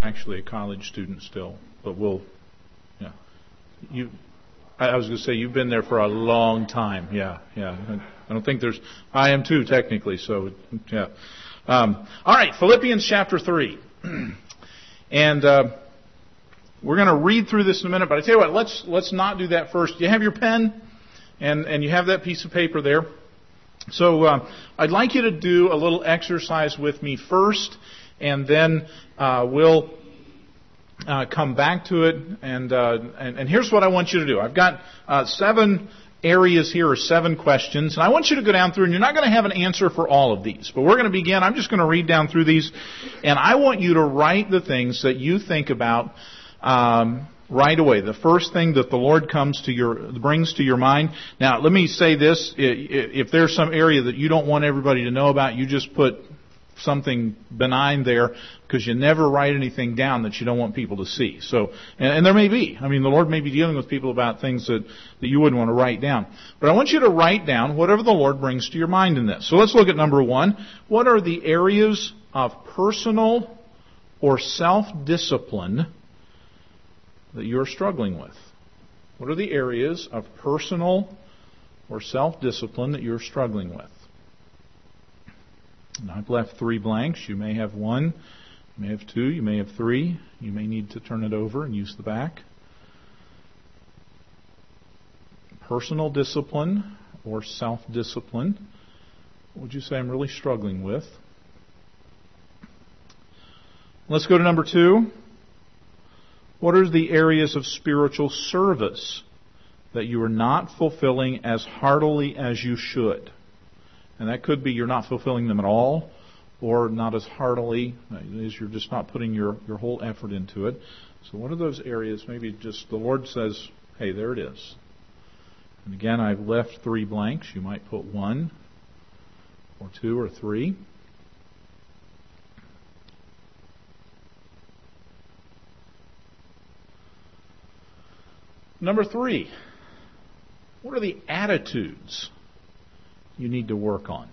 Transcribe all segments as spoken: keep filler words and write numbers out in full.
actually a college student still, but we'll, yeah. You, I, I was going to say you've been there for a long time. Yeah, yeah. I don't think there's. I am too, technically. So, yeah. Um, all right, Philippians chapter three, and uh, we're going to read through this in a minute. But I tell you what, let's let's not do that first. You have your pen, and and you have that piece of paper there. So uh, I'd like you to do a little exercise with me first, and then uh, we'll uh, come back to it. And, uh, and and here's what I want you to do. I've got uh, seven areas here, or seven questions, and I want you to go down through, and you're not going to have an answer for all of these, but we're going to begin. I'm just going to read down through these, and I want you to write the things that you think about um, right away. The first thing that the Lord comes to your brings to your mind. Now, let me say this: if there's some area that you don't want everybody to know about, you just put something benign there, because you never write anything down that you don't want people to see. So, and, and there may be. I mean, the Lord may be dealing with people about things that, that you wouldn't want to write down. But I want you to write down whatever the Lord brings to your mind in this. So let's look at number one. What are the areas of personal or self-discipline that you're struggling with? What are the areas of personal or self-discipline that you're struggling with? And I've left three blanks. You may have one, you may have two, you may have three. You may need to turn it over and use the back. Personal discipline or self-discipline. What would you say I'm really struggling with? Let's go to number two. What are the areas of spiritual service that you are not fulfilling as heartily as you should? And that could be you're not fulfilling them at all, or not as heartily as you're just not putting your, your whole effort into it. So what are those areas? Maybe just the Lord says, hey, there it is. And again, I've left three blanks. You might put one, or two, or three. Number three, what are the attitudes you need to work on?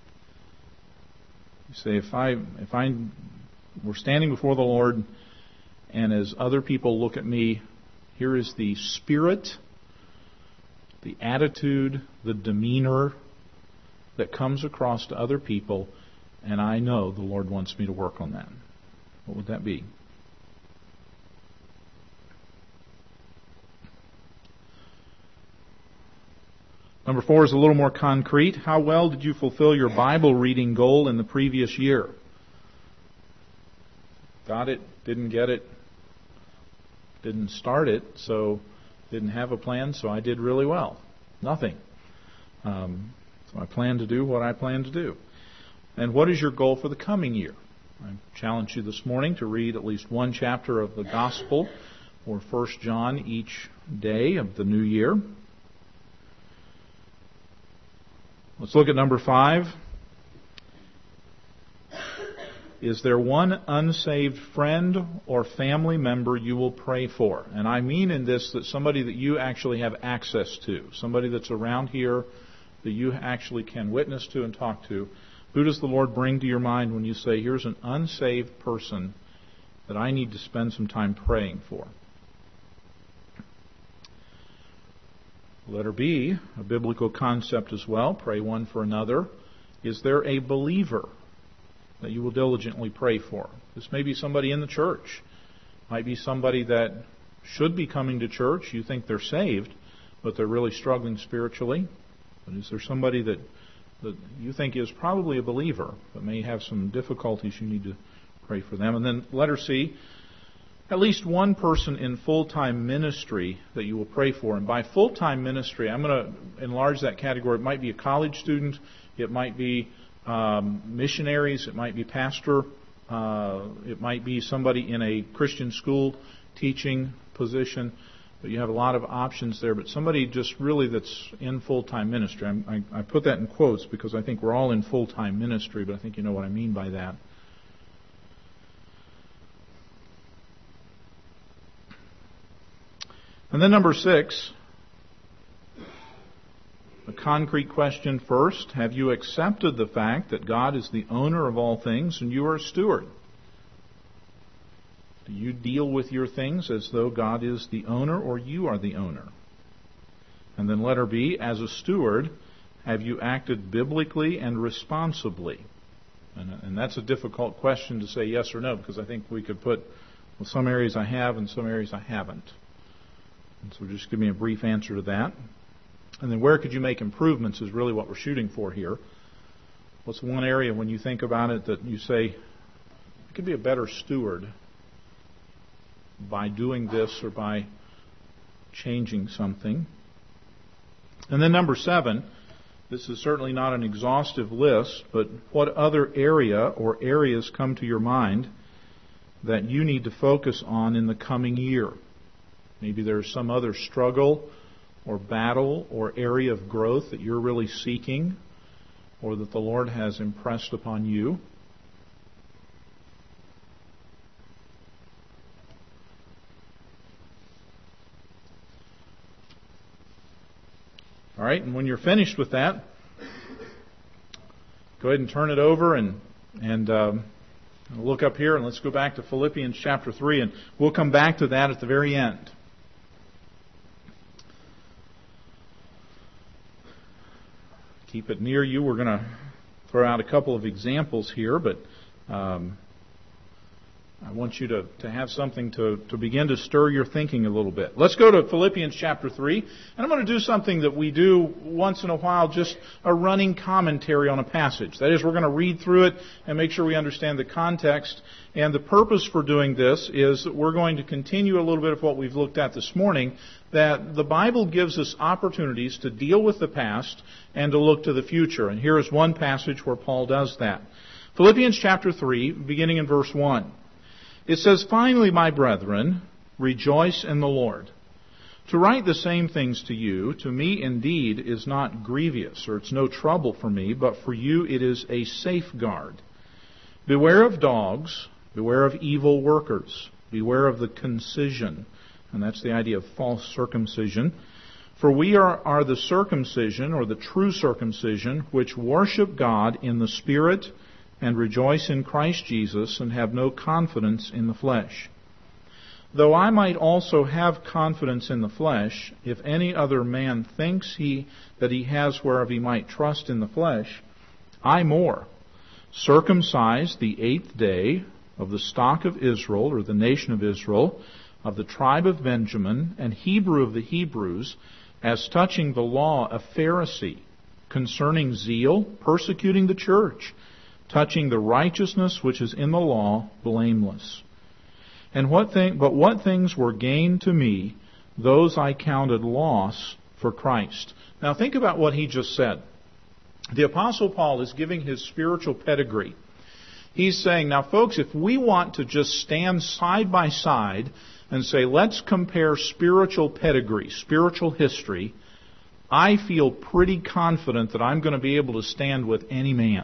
You say, if I if I were standing before the Lord, and as other people look at me, here is the spirit, the attitude, the demeanor that comes across to other people, and I know the Lord wants me to work on that. What would that be? Number four is a little more concrete. How well did you fulfill your Bible reading goal in the previous year? Got it? Didn't get it? Didn't start it, so didn't have a plan, so I did really well. Nothing. Um, so I plan to do what I plan to do. And what is your goal for the coming year? I challenge you this morning to read at least one chapter of the Gospel or First John each day of the new year. Let's look at number five. Is there one unsaved friend or family member you will pray for? And I mean in this that somebody that you actually have access to, somebody that's around here that you actually can witness to and talk to. Who does the Lord bring to your mind when you say, here's an unsaved person that I need to spend some time praying for? Letter B, a biblical concept as well. Pray one for another. Is there a believer that you will diligently pray for? This may be somebody in the church. Might be somebody that should be coming to church. You think they're saved, but they're really struggling spiritually. But is there somebody that, that you think is probably a believer, but may have some difficulties? You need to pray for them. And then letter C, at least one person in full-time ministry that you will pray for. And by full-time ministry, I'm going to enlarge that category. It might be a college student. It might be um, missionaries. It might be pastor. Uh, it might be somebody in a Christian school teaching position. But you have a lot of options there. But somebody just really that's in full-time ministry. I, I put that in quotes because I think we're all in full-time ministry, but I think you know what I mean by that. And then number six, a concrete question first. Have you accepted the fact that God is the owner of all things and you are a steward? Do you deal with your things as though God is the owner or you are the owner? And then letter B, as a steward, have you acted biblically and responsibly? And, and that's a difficult question to say yes or no, because I think we could put, well, some areas I have and some areas I haven't. And so just give me a brief answer to that. And then where could you make improvements is really what we're shooting for here. What's one area when you think about it that you say, I could be a better steward by doing this or by changing something? And then number seven, this is certainly not an exhaustive list, but what other area or areas come to your mind that you need to focus on in the coming year? Maybe there's some other struggle or battle or area of growth that you're really seeking or that the Lord has impressed upon you. All right, and when you're finished with that, go ahead and turn it over and and um, look up here, and let's go back to Philippians chapter three, and we'll come back to that at the very end. Keep it near you. We're going to throw out a couple of examples here, but um, I want you to, to have something to, to begin to stir your thinking a little bit. Let's go to Philippians chapter three, and I'm going to do something that we do once in a while, just a running commentary on a passage. That is, we're going to read through it and make sure we understand the context. And the purpose for doing this is that we're going to continue a little bit of what we've looked at this morning, that the Bible gives us opportunities to deal with the past and to look to the future. And here is one passage where Paul does that. Philippians chapter three, beginning in verse one. It says, "Finally, my brethren, rejoice in the Lord. To write the same things to you, to me indeed is not grievous, or it's no trouble for me, but for you it is a safeguard. Beware of dogs, beware of evil workers, beware of the concision." And that's the idea of false circumcision. "For we are, are the circumcision, or the true circumcision, which worship God in the Spirit and rejoice in Christ Jesus and have no confidence in the flesh. Though I might also have confidence in the flesh, if any other man thinks he that he has whereof he might trust in the flesh, I more, circumcised the eighth day, of the stock of Israel, or the nation of Israel, of the tribe of Benjamin, and Hebrew of the Hebrews, as touching the law a Pharisee, concerning zeal, persecuting the church, touching the righteousness which is in the law, blameless. And what thing, but what things were gained to me, those I counted loss for Christ." Now think about what he just said. The Apostle Paul is giving his spiritual pedigree. He's saying, now folks, if we want to just stand side by side and say, let's compare spiritual pedigree, spiritual history, I feel pretty confident that I'm going to be able to stand with any man.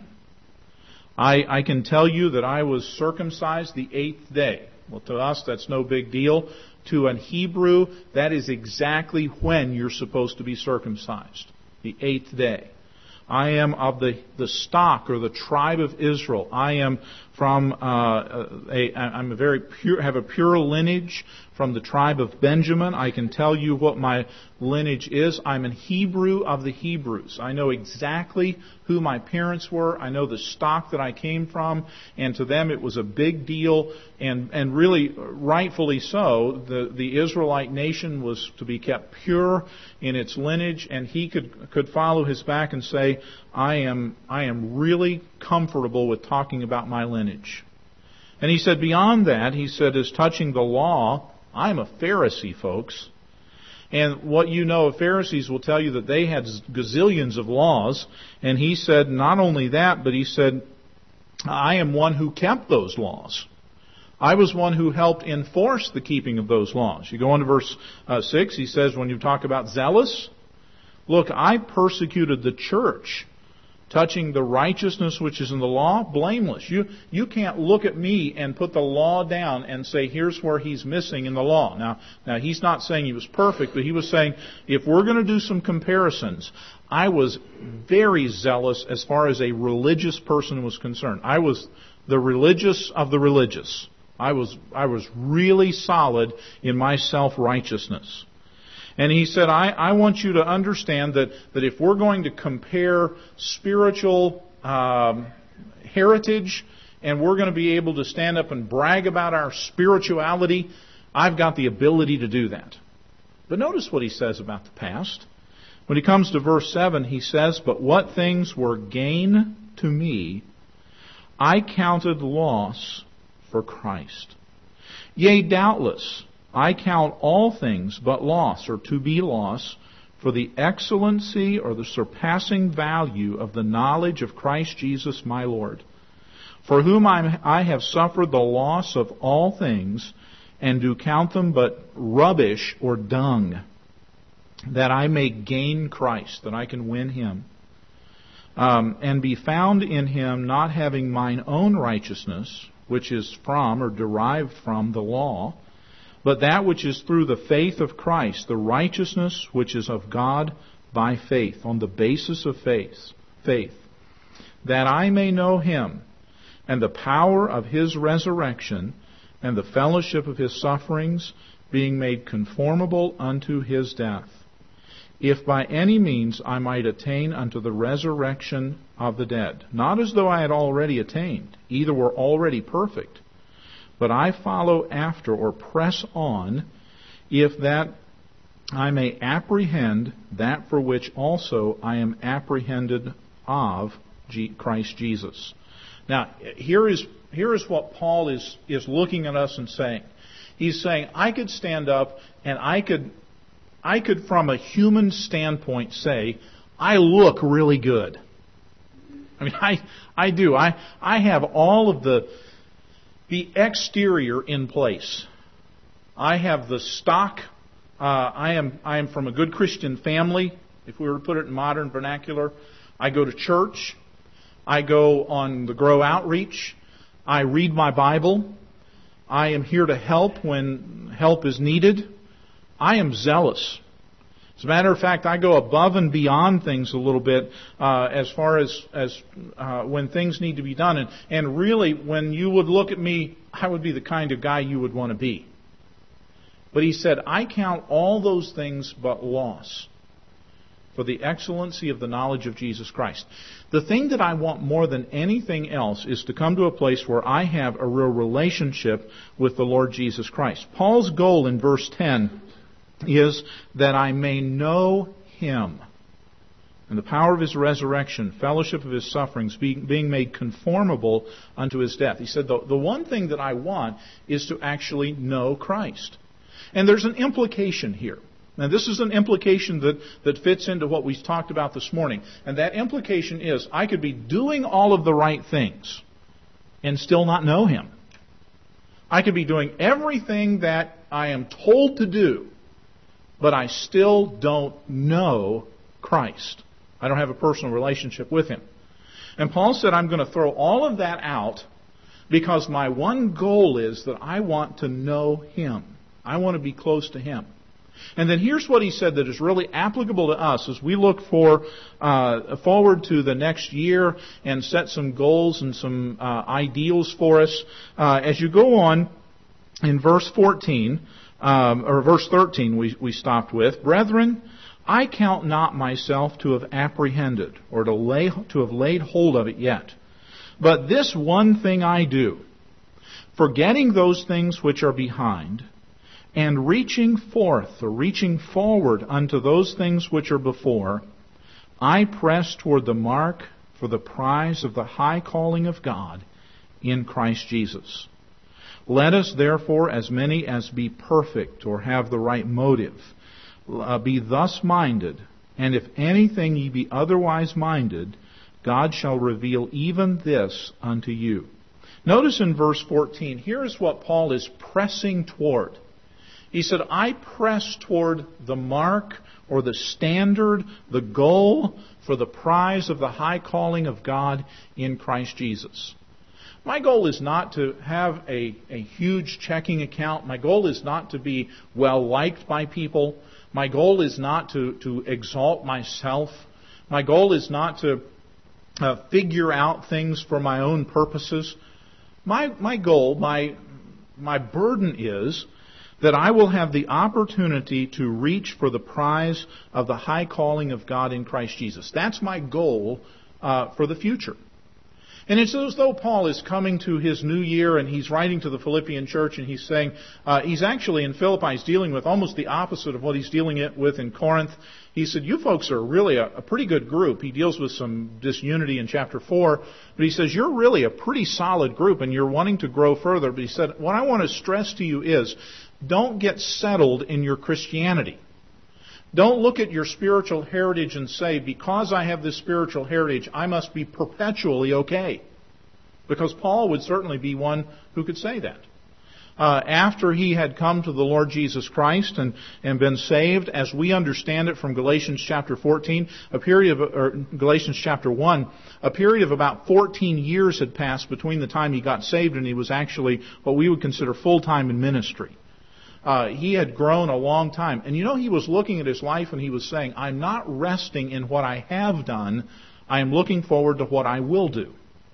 I, I can tell you that I was circumcised the eighth day. Well, to us, that's no big deal. To an Hebrew, that is exactly when you're supposed to be circumcised, the eighth day. I am of the, the stock or the tribe of Israel. I am from uh, a I'm a very pure have a pure lineage from the tribe of Benjamin. I can tell you what my lineage is. I'm a Hebrew of the Hebrews. I know exactly who my parents were. I know the stock that I came from, and to them it was a big deal, and and really rightfully so. The the Israelite nation was to be kept pure in its lineage, and he could could follow his back and say, I am I am really comfortable with talking about my lineage. And he said, beyond that, he said, as touching the law, I'm a Pharisee, folks. And what you know of Pharisees will tell you that they had gazillions of laws. And he said, not only that, but he said, I am one who kept those laws. I was one who helped enforce the keeping of those laws. You go on to verse uh, six, he says, when you talk about zealous, look, I persecuted the church, touching the righteousness which is in the law, blameless. You you can't look at me and put the law down and say, here's where he's missing in the law. Now, now he's not saying he was perfect, but he was saying, if we're going to do some comparisons, I was very zealous as far as a religious person was concerned. I was the religious of the religious. I was, I was really solid in my self-righteousness. And he said, I, I want you to understand that, that if we're going to compare spiritual um, heritage and we're going to be able to stand up and brag about our spirituality, I've got the ability to do that. But notice what he says about the past. When he comes to verse seven, he says, "But what things were gain to me, I counted loss for Christ. Yea, doubtless, I count all things but loss, or to be loss, for the excellency or the surpassing value of the knowledge of Christ Jesus my Lord, for whom I have suffered the loss of all things, and do count them but rubbish or dung, that I may gain Christ, that I can win Him, um, and be found in Him, not having mine own righteousness, which is from or derived from the law, but that which is through the faith of Christ, the righteousness which is of God by faith, on the basis of faith, faith, that I may know Him, and the power of His resurrection, and the fellowship of His sufferings, being made conformable unto His death, if by any means I might attain unto the resurrection of the dead. Not as though I had already attained, either were already perfect, but I follow after, or press on, if that I may apprehend that for which also I am apprehended of Christ Jesus." Now, here is here is what Paul is, is looking at us and saying. He's saying, I could stand up and I could, I could from a human standpoint say, I look really good. I mean, I, I do. I, I have all of the, the exterior in place. I have the stock. Uh, I am, I am from a good Christian family, if we were to put it in modern vernacular. I go to church. I go on the Grow Outreach. I read my Bible. I am here to help when help is needed. I am zealous. As a matter of fact, I go above and beyond things a little bit uh, as far as as uh, when things need to be done. And, and really, when you would look at me, I would be the kind of guy you would want to be. But he said, I count all those things but loss for the excellency of the knowledge of Jesus Christ. The thing that I want more than anything else is to come to a place where I have a real relationship with the Lord Jesus Christ. Paul's goal in verse ten is that I may know Him, and the power of His resurrection, fellowship of His sufferings, being, being made conformable unto His death. He said, the, the one thing that I want is to actually know Christ. And there's an implication here. Now, this is an implication that, that fits into what we talked about this morning. And that implication is, I could be doing all of the right things and still not know Him. I could be doing everything that I am told to do, but I still don't know Christ. I don't have a personal relationship with Him. And Paul said, I'm going to throw all of that out because my one goal is that I want to know Him. I want to be close to Him. And then here's what he said that is really applicable to us as we look for uh, forward to the next year and set some goals and some uh, ideals for us. Uh, as you go on in verse fourteen, um, or verse thirteen we, we stopped with, "Brethren, I count not myself to have apprehended, or to lay to have laid hold of it yet. But this one thing I do, forgetting those things which are behind, and reaching forth, or reaching forward unto those things which are before, I press toward the mark for the prize of the high calling of God in Christ Jesus. Let us therefore, as many as be perfect, or have the right motive, uh, be thus minded, and if anything ye be otherwise minded, God shall reveal even this unto you." Notice in verse fourteen, here is what Paul is pressing toward. He said, I press toward the mark, or the standard, the goal for the prize of the high calling of God in Christ Jesus. My goal is not to have a, a huge checking account. My goal is not to be well liked by people. My goal is not to, to exalt myself. My goal is not to uh, figure out things for my own purposes. My, my goal, my my burden is that I will have the opportunity to reach for the prize of the high calling of God in Christ Jesus. That's my goal uh, for the future. And it's as though Paul is coming to his new year and he's writing to the Philippian church and he's saying, uh, he's actually in Philippi, he's dealing with almost the opposite of what he's dealing with in Corinth. He said, you folks are really a, a pretty good group. He deals with some disunity in chapter four, but he says, you're really a pretty solid group and you're wanting to grow further. But he said, what I want to stress to you is, don't get settled in your Christianity. Don't look at your spiritual heritage and say, because I have this spiritual heritage, I must be perpetually okay. Because Paul would certainly be one who could say that. Uh, after he had come to the Lord Jesus Christ and, and been saved, as we understand it from Galatians chapter fourteen, a period of, or Galatians chapter one, a period of about fourteen years had passed between the time he got saved and he was actually what we would consider full-time in ministry. Uh, he had grown a long time. And you know, he was looking at his life and he was saying, I'm not resting in what I have done. I am looking forward to what I will do.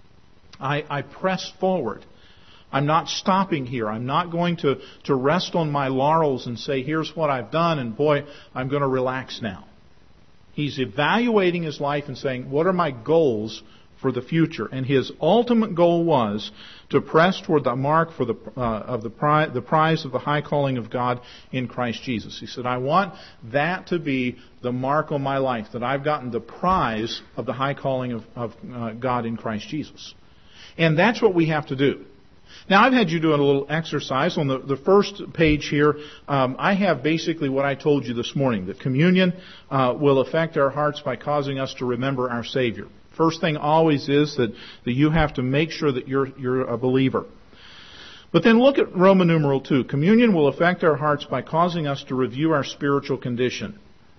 I, I press forward. I'm not stopping here. I'm not going to, to rest on my laurels and say, here's what I've done, and boy, I'm going to relax now. He's evaluating his life and saying, what are my goals for the future? And his ultimate goal was to press toward the mark for the uh, of the prize, the prize of the high calling of God in Christ Jesus. He said, I want that to be the mark on my life, that I've gotten the prize of the high calling of, of uh, God in Christ Jesus. And that's what we have to do. Now, I've had you do a little exercise. On the, the first page here, um, I have basically what I told you this morning, that communion uh, will affect our hearts by causing us to remember our Savior. First thing always is that, that you have to make sure that you're, you're a believer. But then look at Roman numeral two. Communion will affect our hearts by causing us to review our spiritual condition.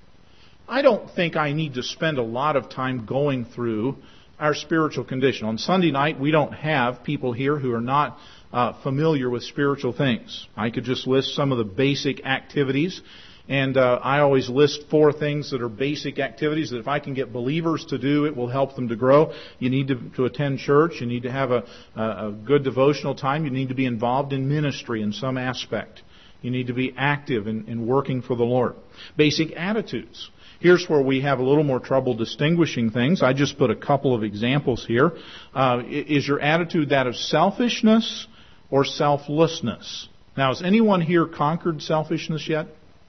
I don't think I need to spend a lot of time going through our spiritual condition. On Sunday night, we don't have people here who are not uh, familiar with spiritual things. I could just list some of the basic activities, and uh, I always list four things that are basic activities that if I can get believers to do, it will help them to grow. You need to, to attend church. You need to have a, a, a good devotional time. You need to be involved in ministry in some aspect. You need to be active in, in working for the Lord. Basic attitudes. Here's where we have a little more trouble distinguishing things. I just put a couple of examples here. Uh, is your attitude that of selfishness or selflessness? Now, has anyone here conquered selfishness yet?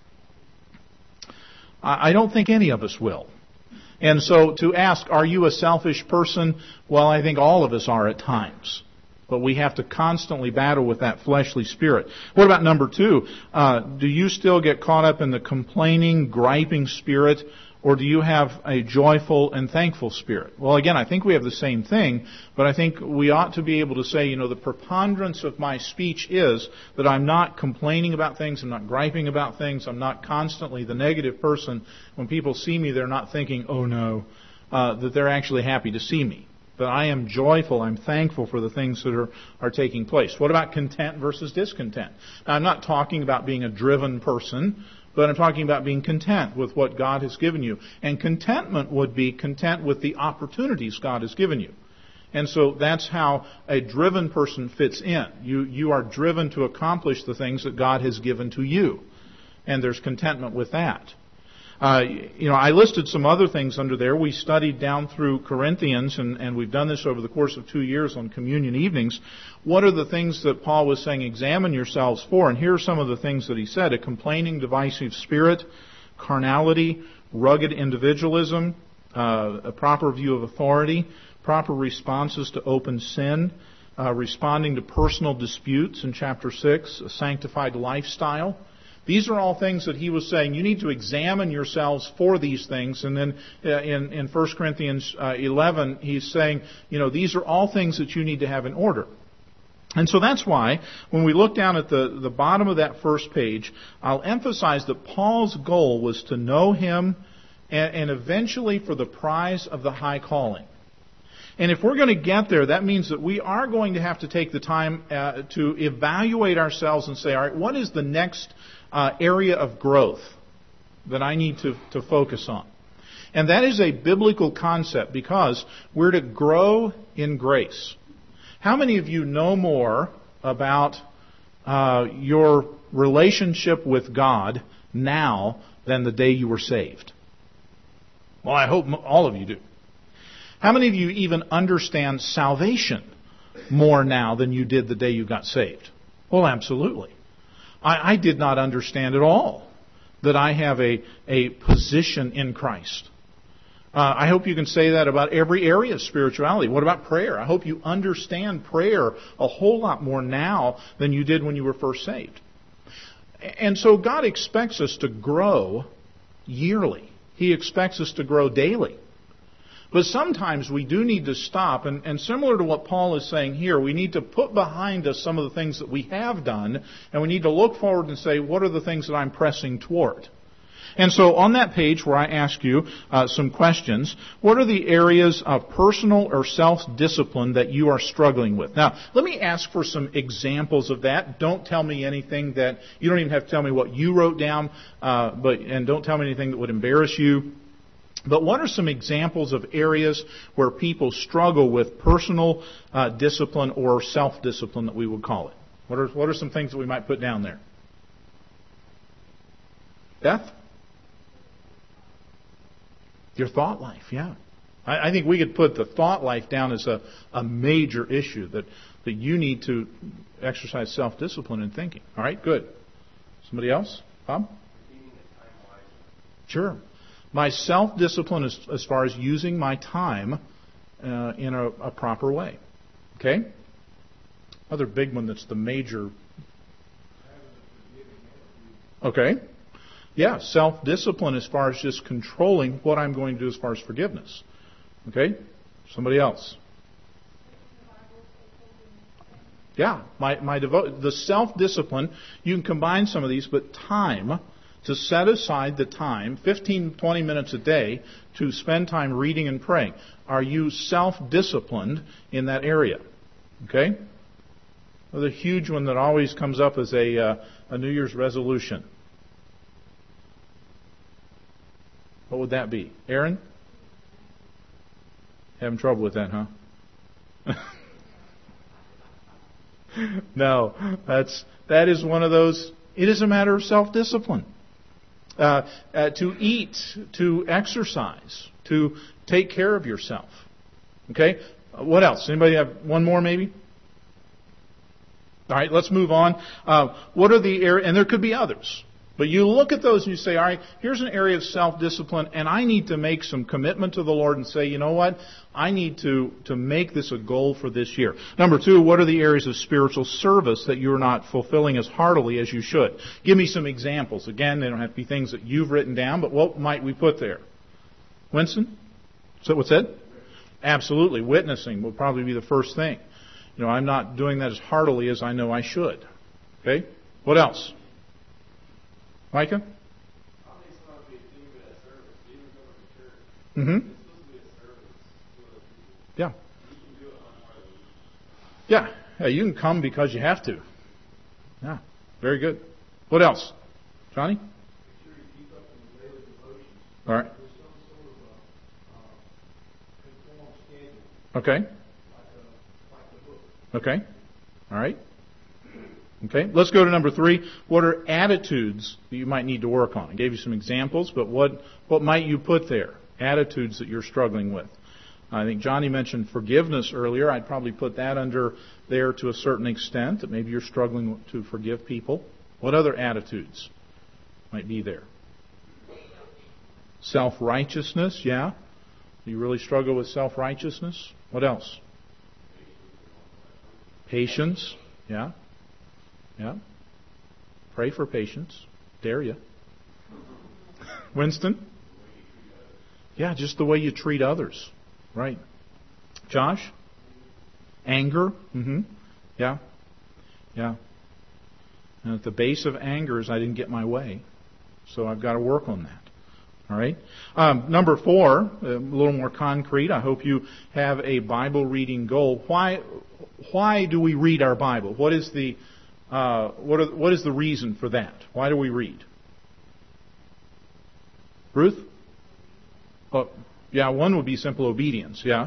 I don't think any of us will. And so to ask, are you a selfish person? Well, I think all of us are at times. But we have to constantly battle with that fleshly spirit. What about number two? Uh, do you still get caught up in the complaining, griping spirit, or do you have a joyful and thankful spirit? Well, again, I think we have the same thing, but I think we ought to be able to say, you know, the preponderance of my speech is that I'm not complaining about things, I'm not griping about things, I'm not constantly the negative person. When people see me, they're not thinking, oh no, uh, that they're actually happy to see me. But I am joyful, I'm thankful for the things that are, are taking place. What about content versus discontent? Now, I'm not talking about being a driven person, but I'm talking about being content with what God has given you. And contentment would be content with the opportunities God has given you. And so that's how a driven person fits in. You, you are driven to accomplish the things that God has given to you. And there's contentment with that. Uh, you know, I listed some other things under there. We studied down through Corinthians, and, and we've done this over the course of two years on communion evenings. What are the things that Paul was saying, examine yourselves for? And here are some of the things that he said. A complaining, divisive spirit, carnality, rugged individualism, uh, a proper view of authority, proper responses to open sin, uh, responding to personal disputes in chapter six, a sanctified lifestyle. These are all things that he was saying, you need to examine yourselves for these things. And then uh, in, in First Corinthians uh, eleven, he's saying, you know, these are all things that you need to have in order. And so that's why, when we look down at the, the bottom of that first page, I'll emphasize that Paul's goal was to know him and, and eventually for the prize of the high calling. And if we're going to get there, that means that we are going to have to take the time uh, to evaluate ourselves and say, all right, what is the next uh, area of growth that I need to, to focus on? And that is a biblical concept because we're to grow in grace. How many of you know more about uh, your relationship with God now than the day you were saved? Well, I hope all of you do. How many of you even understand salvation more now than you did the day you got saved? Well, absolutely. I, I did not understand at all that I have a, a position in Christ. Uh, I hope you can say that about every area of spirituality. What about prayer? I hope you understand prayer a whole lot more now than you did when you were first saved. And so God expects us to grow yearly. He expects us to grow daily. But sometimes we do need to stop, and, and similar to what Paul is saying here, we need to put behind us some of the things that we have done, and we need to look forward and say, what are the things that I'm pressing toward? And so on that page where I ask you uh, some questions, what are the areas of personal or self-discipline that you are struggling with? Now, let me ask for some examples of that. Don't tell me anything that, you don't even have to tell me what you wrote down, uh, but and don't tell me anything that would embarrass you. But what are some examples of areas where people struggle with personal uh, discipline or self-discipline that we would call it? What are, what are some things that we might put down there? Beth? Your thought life, yeah. I, I think we could put the thought life down as a, a major issue that, that you need to exercise self-discipline in thinking. All right, good. Somebody else? Bob? Sure. My self-discipline as, as far as using my time uh, in a, a proper way. Okay? Other big one that's the major. Okay. Yeah, self-discipline as far as just controlling what I'm going to do as far as forgiveness. Okay? Somebody else. Yeah, my, my devo- the self-discipline, you can combine some of these, but time, to set aside the time, fifteen, twenty minutes a day, to spend time reading and praying. Are you self-disciplined in that area? Okay? Well, the huge one that always comes up is a, uh, a New Year's resolution. What would that be? Aaron? Having trouble with that, huh? No, that's that is one of those. It is a matter of self-discipline. Uh, uh, to eat, to exercise, to take care of yourself. Okay? Uh, what else? Anybody have one more maybe? All right, let's move on. Uh, what are the areas, and there could be others, but you look at those and you say, all right, here's an area of self-discipline, and I need to make some commitment to the Lord and say, you know what? I need to, to make this a goal for this year. Number two, what are the areas of spiritual service that you're not fulfilling as heartily as you should? Give me some examples. Again, they don't have to be things that you've written down, but what might we put there? Winston? So what's that? Absolutely. Witnessing will probably be the first thing. You know, I'm not doing that as heartily as I know I should. Okay? What else? Micah? Mm-hmm. Yeah. Yeah. Yeah, you can come because you have to. Yeah. Very good. What else? Johnny? All right. Okay. Okay. All right. Okay. Let's go to number three. What are attitudes that you might need to work on? I gave you some examples, but what, what might you put there? Attitudes that you're struggling with. I think Johnny mentioned forgiveness earlier. I'd probably put that under there to a certain extent, that maybe you're struggling to forgive people. What other attitudes might be there? Self-righteousness, yeah. Do you really struggle with self-righteousness? What else? Patience, yeah. Yeah. Pray for patience. Dare you. Winston? Yeah, just the way you treat others. Right. Josh? Anger? Mm-hmm. Yeah. Yeah. And at the base of anger is I didn't get my way. So I've got to work on that. All right. Um, number four, a little more concrete. I hope you have a Bible reading goal. Why? Why do we read our Bible? What is the uh, what, are, what is the reason for that? Why do we read? Ruth? Oh, yeah, one would be simple obedience. Yeah.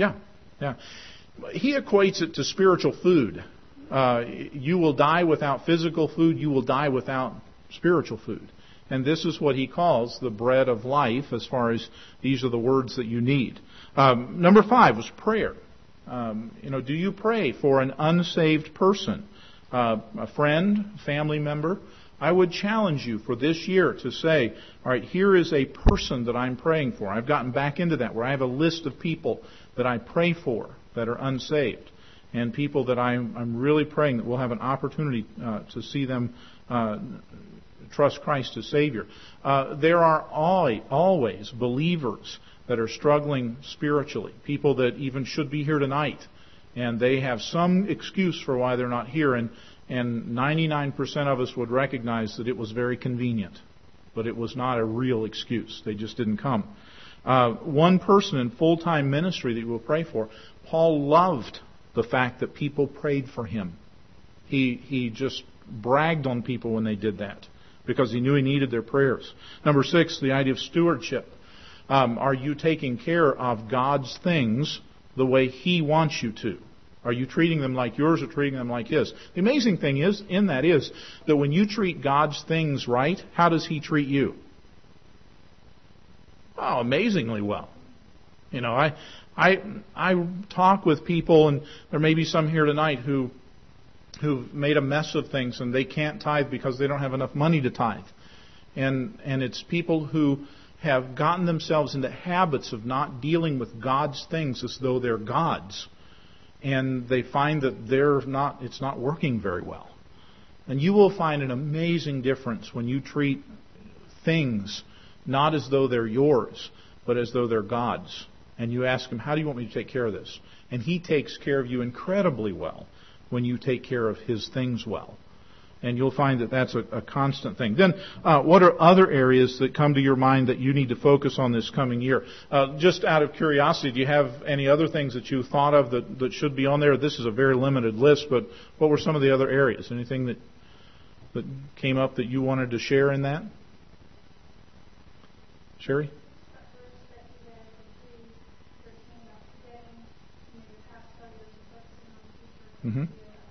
Yeah, yeah. He equates it to spiritual food. Uh, you will die without physical food. You will die without spiritual food. And this is what he calls the bread of life, as far as these are the words that you need. Um, number five was prayer. Um, you know, do you pray for an unsaved person, uh, a friend, family member? I would challenge you for this year to say, all right, here is a person that I'm praying for. I've gotten back into that, where I have a list of people that I pray for that are unsaved, and people that I'm, I'm really praying that we'll have an opportunity uh, to see them uh, trust Christ as Savior. Uh, there are always, always believers that are struggling spiritually, people that even should be here tonight, and they have some excuse for why they're not here, and, and ninety-nine percent of us would recognize that it was very convenient, but it was not a real excuse. They just didn't come. Uh, one person in full-time ministry that you will pray for, Paul loved the fact that people prayed for him. He he just bragged on people when they did that, because he knew he needed their prayers. Number six, the idea of stewardship. Um, are you taking care of God's things the way He wants you to? Are you treating them like yours or treating them like His? The amazing thing is, in that is, that when you treat God's things right, how does He treat you? Oh, amazingly well. You know, I I I talk with people, and there may be some here tonight who who've made a mess of things, and they can't tithe because they don't have enough money to tithe. And and it's people who have gotten themselves into habits of not dealing with God's things as though they're God's. And they find that they're not it's not working very well. And you will find an amazing difference when you treat things not as though they're yours, but as though they're God's. And you ask Him, how do you want me to take care of this? And He takes care of you incredibly well when you take care of His things well. And you'll find that that's a, a constant thing. Then, uh, what are other areas that come to your mind that you need to focus on this coming year? Uh, just out of curiosity, do you have any other things that you thought of that, that should be on there? This is a very limited list, but what were some of the other areas? Anything that that came up that you wanted to share in that? Sherry? Mm-hmm.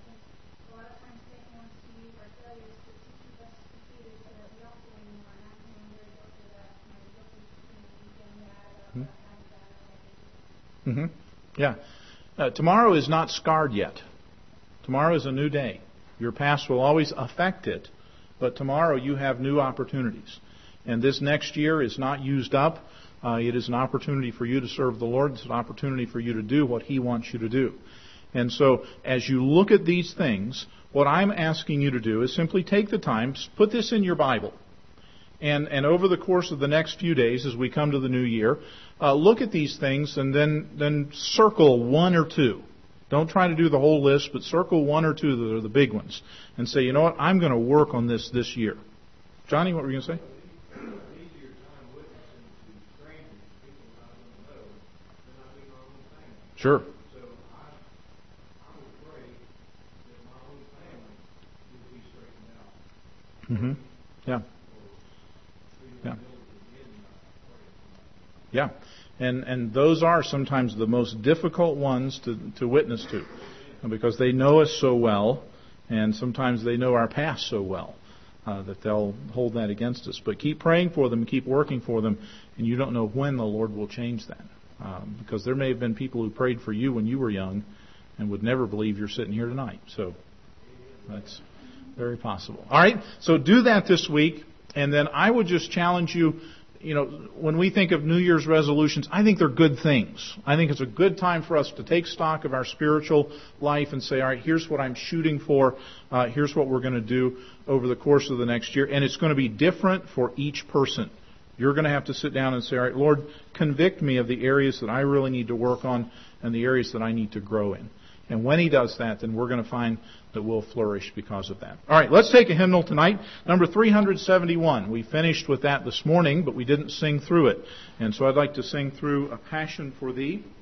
Mm-hmm. Yeah. Uh, tomorrow is not scarred yet. Tomorrow is a new day. Your past will always affect it, but tomorrow you have new opportunities. And this next year is not used up. Uh, it is an opportunity for you to serve the Lord. It's an opportunity for you to do what He wants you to do. And so, as you look at these things, what I'm asking you to do is simply take the time, put this in your Bible. And, and over the course of the next few days, as we come to the new year, uh, look at these things and then, then circle one or two. Don't try to do the whole list, but circle one or two that are the big ones. And say, you know what, I'm going to work on this this year. Johnny, what were you going to say? Sure. Mm-hmm. Yeah. Yeah. Yeah. And and those are sometimes the most difficult ones to, to witness to, because they know us so well, and sometimes they know our past so well uh, that they'll hold that against us. But keep praying for them, keep working for them, and you don't know when the Lord will change that. Um, because there may have been people who prayed for you when you were young and would never believe you're sitting here tonight. So that's very possible. All right, so do that this week, and then I would just challenge you, you know, when we think of New Year's resolutions, I think they're good things. I think it's a good time for us to take stock of our spiritual life and say, all right, here's what I'm shooting for. Uh, here's what we're going to do over the course of the next year. And it's going to be different for each person. You're going to have to sit down and say, all right, Lord, convict me of the areas that I really need to work on and the areas that I need to grow in. And when He does that, then we're going to find that we'll flourish because of that. All right, let's take a hymnal tonight. Number three seventy-one. We finished with that this morning, but we didn't sing through it. And so I'd like to sing through A Passion for Thee.